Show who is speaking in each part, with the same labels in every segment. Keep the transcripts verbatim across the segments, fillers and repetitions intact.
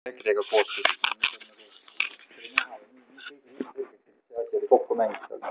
Speaker 1: EKRE-ga koostööd, see asi oli kokku mängis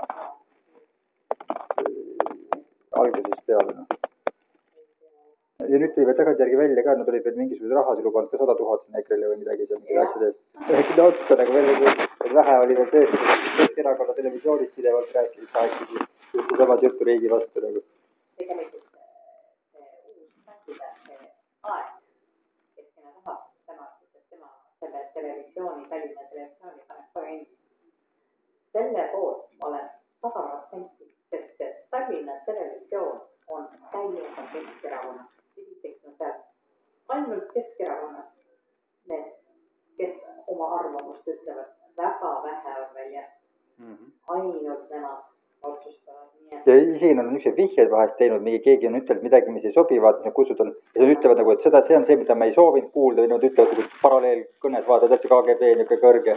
Speaker 1: algusest peale. No. Ja nüüd tuli veel tagantjärgi välja ka, nad olid veel mingisugused rahasi lubanud ka sada tuhat sinna EKRE-le või midagi seal midagi asjades. Rääkida otsa nagu veel, et vähe oli veel tõesti, Keskerakonna televisioonis pidevalt rääkisid, kaheksid, just samad juttu riigi vastu nagu.
Speaker 2: Tegelikult see uus kandidaat, see aeg, kes sinna tahab, tema, tema selle televisiooni, Tallinna televisiooni paneb kohe endist. Selle poolt ma olen sada protsenti, sest see Tallinna televisioon on täiega Keskerakonna. Esiteks on seal ainult Keskerakonna, need, kes oma arvamust ütlevad, väga vähe on veel jah. Mm -hmm. Ainult nemad otsustavad.
Speaker 1: Ja isegi on niisugused vihjed vahest teinud, mingi keegi on ütelnud midagi, mis ei sobivad, mis nad kutsud on, ja nad ütlevad nagu, et seda, see on see, mida me ei soovinud kuulda, või nad ütlevad, et paralleelkõnes vaata, täpselt K G B niisugune kõrge.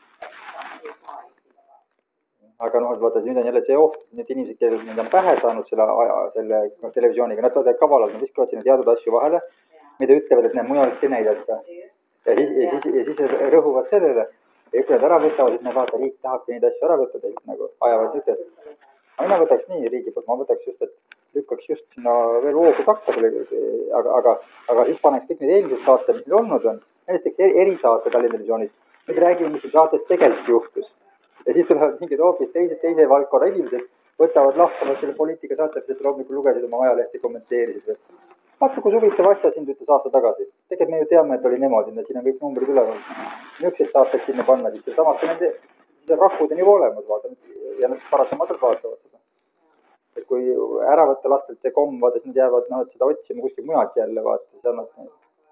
Speaker 1: Aga noh, vaata, nüüd on jälle see oht, need inimesed, kellel need on pähe saanud selle, selle televisiooniga, nad saavad kavalalt, nad viskavad sinna teatud asju vahele, mida ütlevad, et need mujalist ei näidata. Ja siis, ja siis, ja siis rõhuvad sellele, ja kui nad ära võtavad, siis me vaata, riik tahabki neid asju ära võtta teilt, nagu ajavad nüüd, et mina võtaks nii riigi poolt, ma võtaks just, et lükkaks just sinna veel hoogu takka, aga, aga, aga siis paneks kõik need eelmised saate, mis meil olnud on, näiteks erisaate Tallinna televisioonis, nüüd räägime, mis saates tegelikult juhtus. Ja siis tulevad mingid hoopis teised, teise valdkonna inimesed, võtavad lahkavad selle poliitika saate, mis hommikul lugesid oma ajalehti, kommenteerisid. Vaata, kus huvitav asja sind ütles aasta tagasi. Tegelikult me ju teame, et oli niimoodi, siin on kõik numbrid üleval. Niisugused saateks sinna panna, siis samas nende siis rakud on juba olemas, vaata, ja nad paratamatult vaatavad seda. Et kui ära võtta lastelt see komm, vaata, siis nad jäävad, noh, et seda otsima kuskil mujalt jälle, vaata, siis annab neid.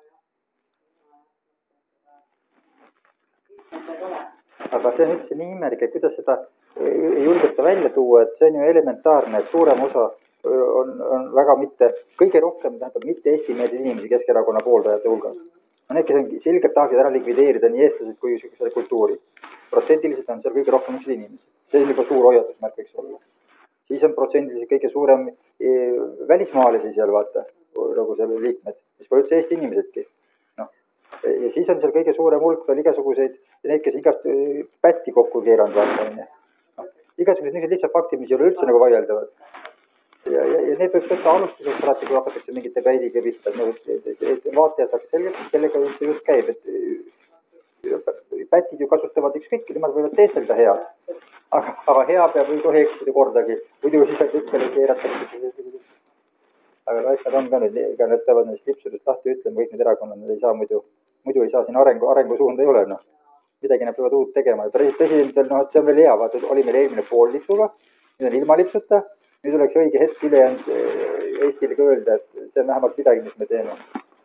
Speaker 1: Aga see on üldse nii imelik, et kuidas seda ei julgeta välja tuua, et see on ju elementaarne, et suurem osa on, on väga mitte, kõige rohkem tähendab mitte eestimeelseid inimesi Keskerakonna pooldajate hulgas. No need, kes on selgelt tahaksid ära likvideerida nii eestlased kui selle kultuuri. Protsendiliselt on seal kõige rohkem üks inimesi. See on juba suur hoiatusmärk, võiks olla. Siis on protsendiliselt kõige suurem e, välismaalasi seal, vaata, nagu selle liikmed, mis pole üldse Eesti inimesedki. No. Ja siis on seal kõige suurem hulk veel igasuguseid, need, kes igast pätti kokku keeranud vaata. No. Igasugused niisugused lihtsalt faktid, mis ei ole üldse nagu vaieldavad. Ja, ja, ja need võib võtta alustuseks alati, kui hakatakse mingite päidiga pista, et vaataja saaks selgelt, kellega üldse just käib, et pätid ju kasutavad ükskõik, nemad võivad teestelda head, aga, aga hea peab ei tohi eksida kordagi, muidu siis on ütkele keeratakse. Aga asjad on ka nüüd, ega nad peavad neist lipsudest lahti ütlema, kõik need erakonnad, nad ei saa muidu, muidu ei saa siin arengu, arengu suunda ei ole, noh. Midagi nad peavad uut tegema ja presidentil, noh, et see on veel hea, vaata, oli meil eelmine pool lipsuga, nüüd on ilma lipsuta. Nüüd oleks õige hetk ülejäänud Eestile ka öelda, et see on vähemalt midagi, mis me teeme.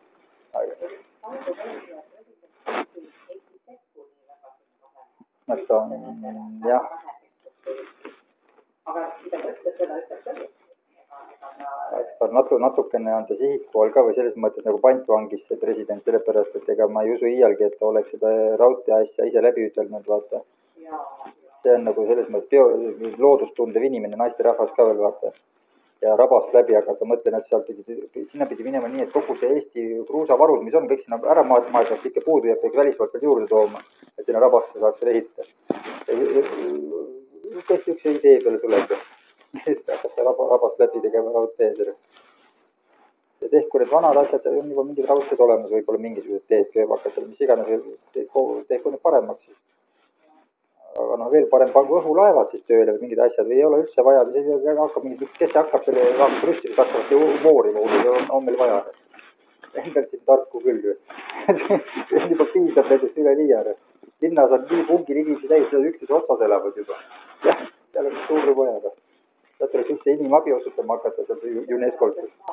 Speaker 1: Nad on, jah. Natu, natukene on ta sihikuval ka või selles mõttes nagu pantvangis see president, sellepärast, et ega ma ei usu iialgi, et ta oleks seda raudtee asja ise läbi ütelnud, vaata. See on nagu selles mõttes bio, loodustundev inimene, naiste rahvas ka veel vaata. Ja rabast läbi hakata, mõtlen, et seal pidi, sinna pidi minema nii, et kogu see Eesti kruusavarud, mis on, kõik sinna ära maailmast ikka puudu ja kõik välismaalt veel juurde tooma, et sinna rabasse saaks veel ehitada. Kes üks idee peale tuleb, et hakkas see raba, rabast läbi tegema raudteed. Ja tehku need vanad asjad, on juba mingid raudteed olemas, võib-olla mingisugused teed, kui hakata, mis iganes, tehku need paremaks siis. Aga noh, veel parem pangu õhulaevad siis tööle või mingid asjad või ei ole üldse vaja, hakkab mingid, kes hakkab selle raamisrüstis hakkavad ju moorima, on, on meil vaja. Endalt siin tarku küll. Juba piisab nendest üle liiane. Linnas on nii pungil inimesi täis, seda üksteise otsas elavad juba. Jah, seal on suuri vajaga. Sealt oleks üldse inimabi osutama hakata seal UNESCO-lt.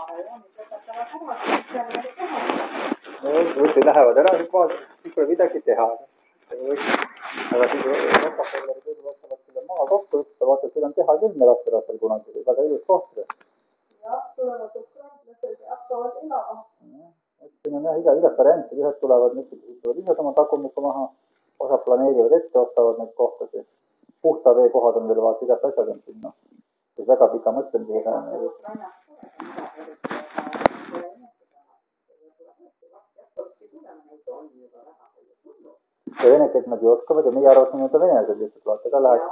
Speaker 1: No võtted lähevad ära, siis pole midagi teha. Aga siis rahvastellari küll võtavad selle maa kokku, ütleda, vaata, et seda on teha küll me lasterahval kunagi, väga ilus kohta. Jah, tulevad ukrainlased ja hakkavad elama. Siin on jah, iga, igast varianti, ühed tulevad, ütlevad ise oma takumikku maha, osad planeerivad ette, ostavad neid kohtasi. Puhta vee kohad on veel vaata, igast asjad on siin, noh. Siis väga pika mõtlemisega on. ja vene keelt nad ju oskavad ja meie arvasime, et on venelased lihtsalt, vaata ka läheks.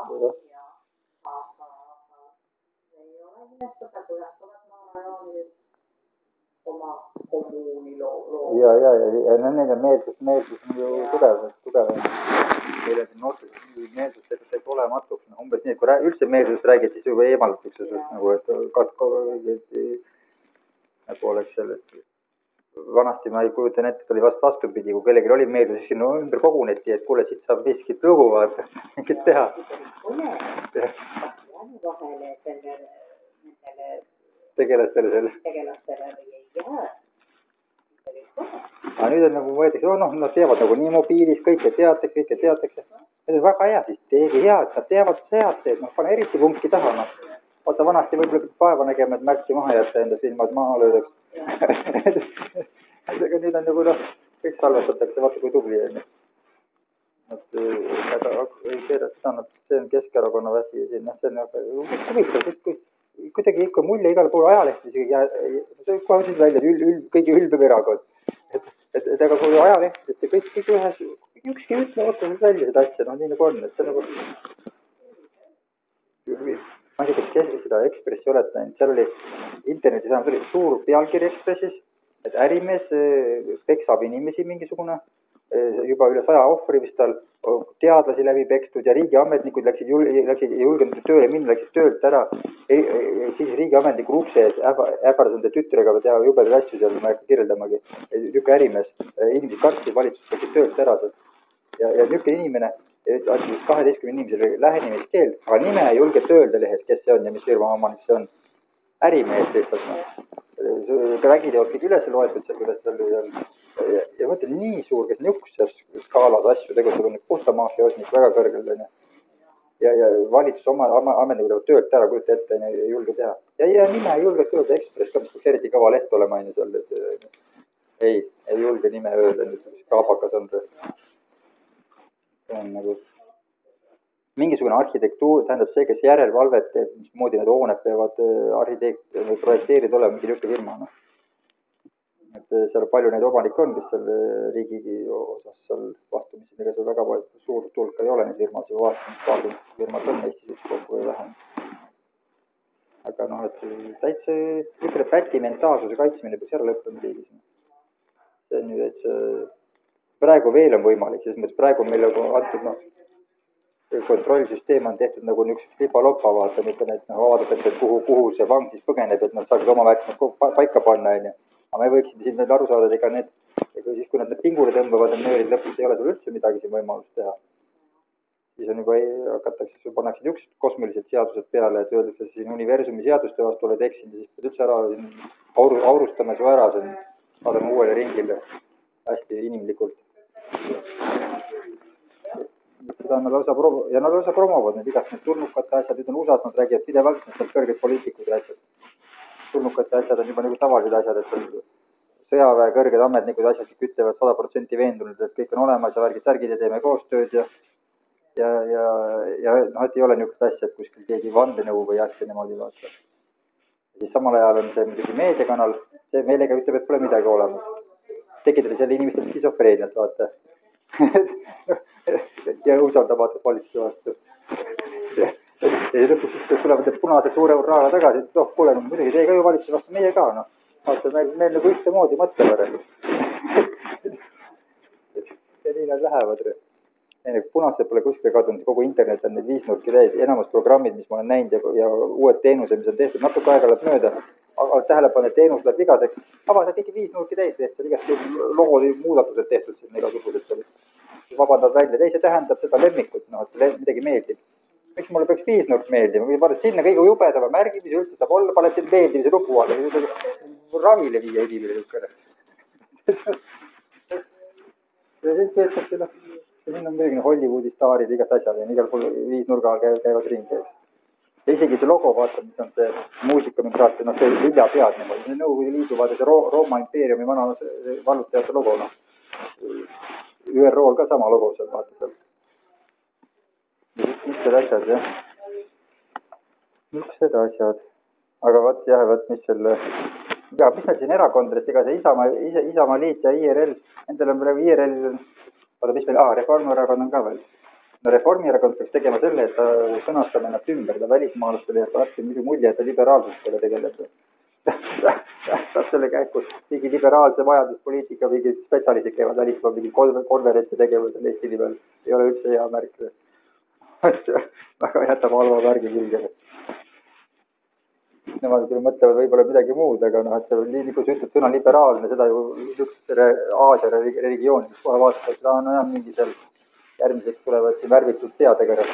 Speaker 2: ei ole nimestada, kui hakkavad maarajoonid oma kommuuni loo.
Speaker 1: ja, ja, ja, ja nende meelsus, meelsus on ju tugev, tugev. Meil on siin noortes meelsus tegelikult olematuks, no umbes nii, et kui rää, üldse meelsusest räägid, siis juba eemaldatakse sest nagu, et katko, nagu oleks sellest. Vanasti ma ei kujutan ette, et oli vast vastupidi, kui kellelgi oli meeldus, siis no ümber koguneti, et kuule, siit saab miskit lõhu vaata, mingit teha.
Speaker 2: Vahele selle, nendele
Speaker 1: tegelastele selle.
Speaker 2: Tegelastele või ei jää.
Speaker 1: Aga nüüd on nagu võetakse, oh noh, nad teavad nagu nii mobiilis, kõike teatakse, kõike teatakse. See on väga hea, siis teegi hea, et nad teavad head teed, noh, pane eriti punkti taha, noh. Vaata vanasti võib-olla päeva nägema, et märki maha jätta enda silmad maha löödaks. Aga nüüd on nagu noh, kõik salvestatakse, vaata kui tubli on. Et aga ei teada seda, et see on Keskerakonna väsi ja siin, noh, see on huvitav, kui kuidagi ikka mulje igal pool ajalehti isegi jää, see kohe ütles välja, et ül, ül, kõigi ülbeb erakond. Et, et, et aga kui ajalehtidest ja kõik, kõik ühes, ükski ütle otseselt välja seda asja, noh nii nagu on, et see nagu... Ma ei tea, kes seda Ekspressi oled näinud, seal oli internetis vähemalt oli suur pealkiri Ekspressis, et ärimees peksab inimesi mingisugune, juba üle saja ohvri vist tal, teadlasi läbi pekstud ja riigiametnikud läksid, jul, läksid julgenud tööle minna, läksid töölt ära. Ei, siis riigiametniku ukse ees äpardas enda tütrega teha jubedaid asju seal, ma ei hakka kirjeldamagi. Niuke ärimees, inimesed kartsid valitsus, läksid töölt ära seal. Ja, ja niuke inimene, kaheteistkümne inimesele lähenemiskeeld, aga nime ei julge öelda lehes, kes see on ja mis firma omanik see on. Ärimees lihtsalt. Vägideod kõik üles loetud seal, kuidas seal ja, ja mõtle nii suur, kes niukuses skaalas asju tegutseb, on puhta mafioosnik väga kõrgel. Ja, ja valitsus oma ametnikud teevad töölt ära, kujuta ette, ei julge teha. Ja, ja nime ei julge öelda Ekspress, ka mis peaks eriti kõva leht olema ainu seal. Et, ei, ei julge nime öelda, mis kaabakas on. See on nagu mingisugune arhitektuur, tähendab see, kes järelevalvet teeb, mismoodi need hooned peavad arhitekt või projekteerida olema, mingi niuke firma. No. Et seal palju neid omanikke on, kes seal riigi osas seal vastumisi, ega seal väga suur tulka ei ole neid firmas ja vaatame, mis firmad on Eestis üks kokku või vähem. Aga noh, et täitsa niisugune päti mentaalsuse kaitsmine peaks ära lõppema riigis. See on ju täitsa, praegu veel on võimalik, selles mõttes praegu meil on antud noh, kontrollsüsteem on tehtud nagu niisuguseks lipa-lopa, vaata, mitte need noh, vaadatakse, et kuhu, kuhu see vang siis põgeneb, et nad saaksid oma väärtused paika panna, on ju. Aga me võiksime siin need aru saada, et ega need, siis kui nad need pingule tõmbavad, need nöörid lõpuks ei ole sul üldse midagi siin võimalust teha. Siis on juba ei hakatakse, sul pannakse niisugused kosmilised seadused peale, et öeldakse siin universumi seaduste vastu oled eksinud, siis pead üldse ära auru, aurustama su ära, saadame uuele ringile hästi inimlikult. Seda nad lausa promo- ja nad lausa promovad need igast need tulnukate asjad, nüüd on U S A-s, nad räägivad pidevalt, need kõrged poliitikud räägivad. Tulnukate asjad on juba nagu tavalised asjad, et sõjaväe kõrged ametnikud asjad ütlevad sada protsenti veendunud, et kõik on olemas ja värgid särgid ja teeme koostööd ja ja, ja, ja noh, et ei ole niisugust asja, et kuskil keegi vandenõu või asja niimoodi vaata. Siis samal ajal on see muidugi meediakanal, see meelega ütleb, et pole midagi olemas. Tekitada selle inimestel skisofreeniat, vaata. ja usaldamatud valitsuse vastu. ja lõpuks siis tulevad need punased suure urraala tagasi, et noh, kuule, muidugi teie ka ju valitsuse vastu, meie ka, noh. Vaata, meil, meil nagu ühtemoodi mõtleme. ja nii nad lähevad. Punased pole kuskile kadunud, kogu internet on need viisnurki täis, enamus programmid, mis ma olen näinud ja, ja uued teenused, mis on tehtud, natuke aega läheb mööda, aga tähelepanu, et teenus läheb vigaseks, avased kõiki viisnurki täis tehtud, igast lood muudatused tehtud siin igasugused olid. Vabandad välja, teise tähendab seda lemmikut, noh, et midagi meeldib. Miks mulle peaks viisnurk meeldima, või paned sinna kõige jubedama märgi, mis üldse saab olla, paned siin meeldimise lugu alla, ravile viia inimene niisugune. ja siis teetakse, noh, siin on kõigine Hollywoodi staarid, igast asjad ja igal pool viisnurga käivad ringi. Ja isegi see logo, vaata, mis on see muusika, mis saate, noh, see viljapead, see Nõukogude Liidu, vaata see Rooma impeeriumi vana vallutajate logo, noh. Ü R O-l ka sama logo seal, vaata seal. Mis need asjad, jah? Miks need asjad? Aga vaat, jah, vaat, mis selle... Ja, mis meil siin erakondadest, ega see Isamaa, Isamaa liit ja I R L, nendel on praegu I R L oota, mis meil, aa, Reformierakond on ka veel. No Reformierakond peaks tegema selle, et ta sõnastab ennast ümber, ta välismaalastele jääb varsti muidu mulje, et ta liberaalsustele tegeleb. Saab selle käigus mingi liberaalse majanduspoliitika, mingid spetsialistid käivad välismaa mingi konverentsi tegevusel Eesti nimel. Ei ole üldse hea märk. Väga jätab halva märgi külge. Nemad küll mõtlevad võib-olla midagi muud, aga noh, et nii, nii kui sa ütled sõna liberaalne, seda ju Aasia religioonides kohe vaatavad, seda on enam mingi seal järgmiseks tulevad siin värvitud teadega.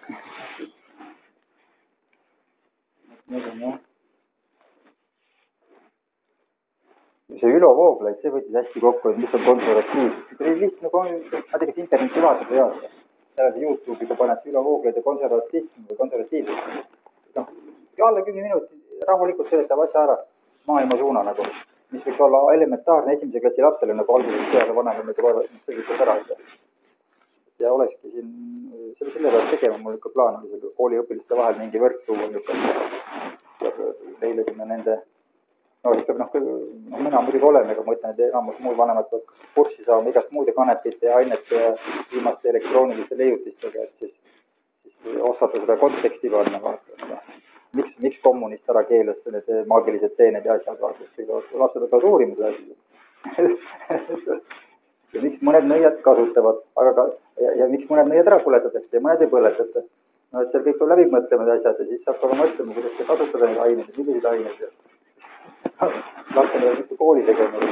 Speaker 1: See Ülo Vooglaid, see võttis hästi kokku, et mis on konservatiivsus. See oli lihtne, ma tegin interneti vaatab ei aasta. Seal YouTube'iga paned Ülo Vooglaid ja konservatism või konservatiivsus. No, alla kümne minuti rahulikult seletab asja ära maailma suuna nagu, mis võiks olla elementaarne esimese klassi lapsele nagu alguses peale vanemale nagu selgitab ära. Ja olekski siin, selle, selle pealt tegema mul ikka plaan oli selle kooliõpiliste vahel mingi võrk tuua niisugune. Neile sinna nende, no ikka noh, mina muidugi olen, aga ma ütlen, et enamus muud vanemad peavad kurssi saama igast muude kanepite ja ainete ja viimaste elektrooniliste leiutistega, et siis, siis osata seda konteksti panna vaata. Miks, miks kommunist ära keelas need maagilised teened ja asjad vaatust, lapsed võtavad uurima seda asja. Ja miks mõned nõiad kasutavad, aga ka, ja, ja miks mõned nõiad ära põletatakse ja mõned ei põletata. No, et seal kõik on läbi mõtlema asjad ja siis saab ka mõtlema, kuidas te kasutada neid aineid, milliseid aineid. Lapsed ei ole mitte kooli tegema.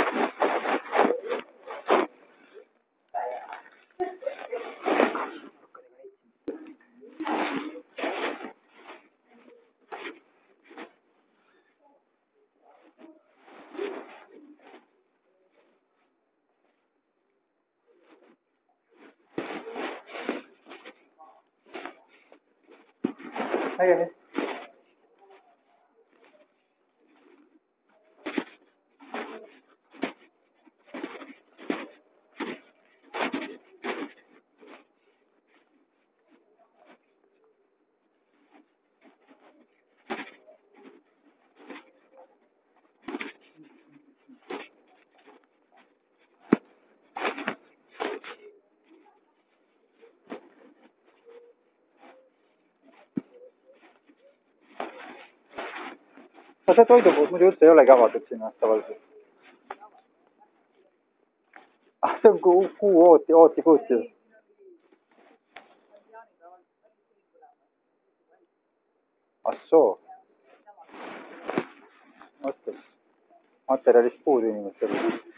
Speaker 1: Nägemist. No see toidupuus muidu üldse ei olegi avatud siin tavaliselt. Ah, see on kuu, kuu ooti, ooti kuuti. Assoo. Mõttes. Materjalist puudu inimestel.